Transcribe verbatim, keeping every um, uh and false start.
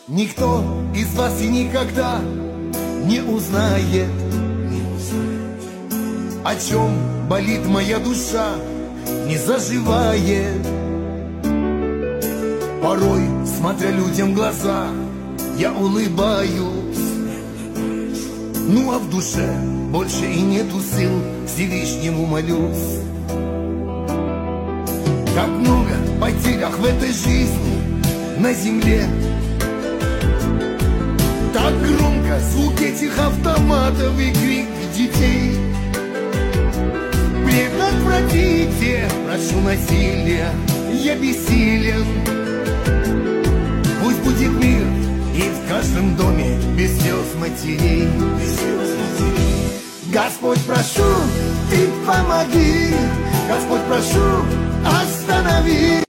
Никто из вас и никогда не узнает, о чем болит моя душа, не заживает. Порой, смотря людям в глаза, я улыбаюсь, ну а в душе больше и нету сил, Всевышнему молюсь. Как много потерях в этой жизни на земле, так громко звук этих автоматов и крик детей. Предотвратите, прошу, насилие, я бессилен. Пусть будет мир и в каждом доме без слез матерей. Господь, прошу, Ты помоги, Господь, прошу, останови.